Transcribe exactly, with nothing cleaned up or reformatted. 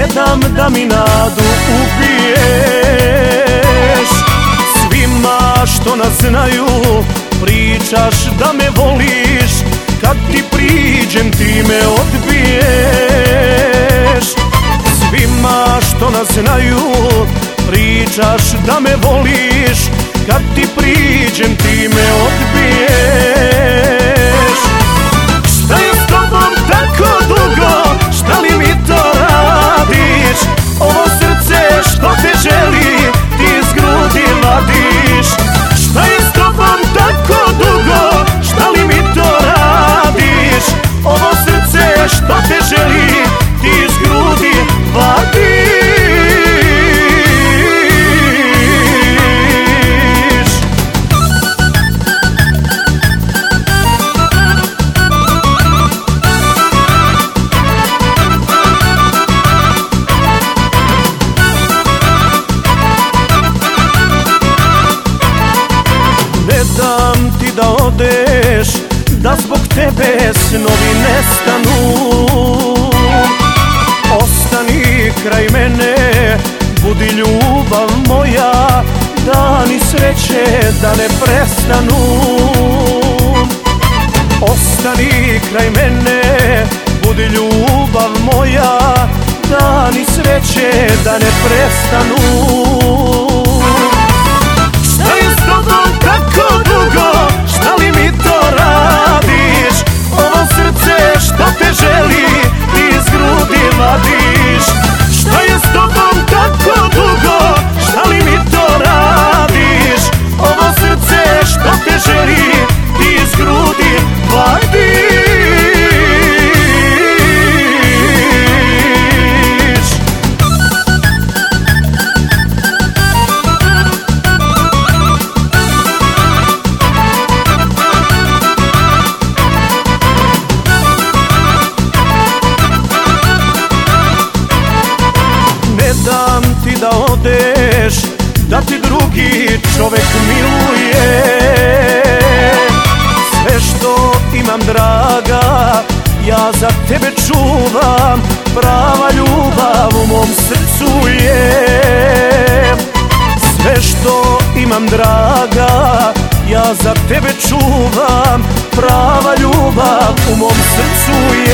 ne dam da mi nadu ubiješ. Svima što nas znaju pričaš da me voliš, kad ti priđem ti me odbiješ. Svima što nas znaju pričaš da me voliš, kad ti priđem ti me odbiješ. Šta je s tobom tako dugo, šta li mi to radiš? Ovo srce što te želi ti iz grudi vadiš. Šta je s tobom tako dugo, šta li mi to radiš? Ovo srce što te želi ti iz grudi vadiš. Ne dam ti da odeš, da zbog tebe snovi nestanu. Ostani kraj mene, budi ljubav moja, dani sreće da ne prestanu. Ostani kraj mene, budi ljubav moja, dani sreće da ne prestanu. Šta je s tobom tako dugo, šta li mi to radiš? Ovo srce što te želi ti iz grudi vadiš. Šta je s tobom tako dugo, šta li mi to radiš? Ovo srce što te želi ti iz grudi vadiš. Ne dam ti da odeš, da ti drugi čovek miluje. Sve što imam draga, ja za tebe čuvam, prava ljubav u mom srcu je. Sve što imam draga, ja za tebe čuvam, prava ljubav u mom srcu je.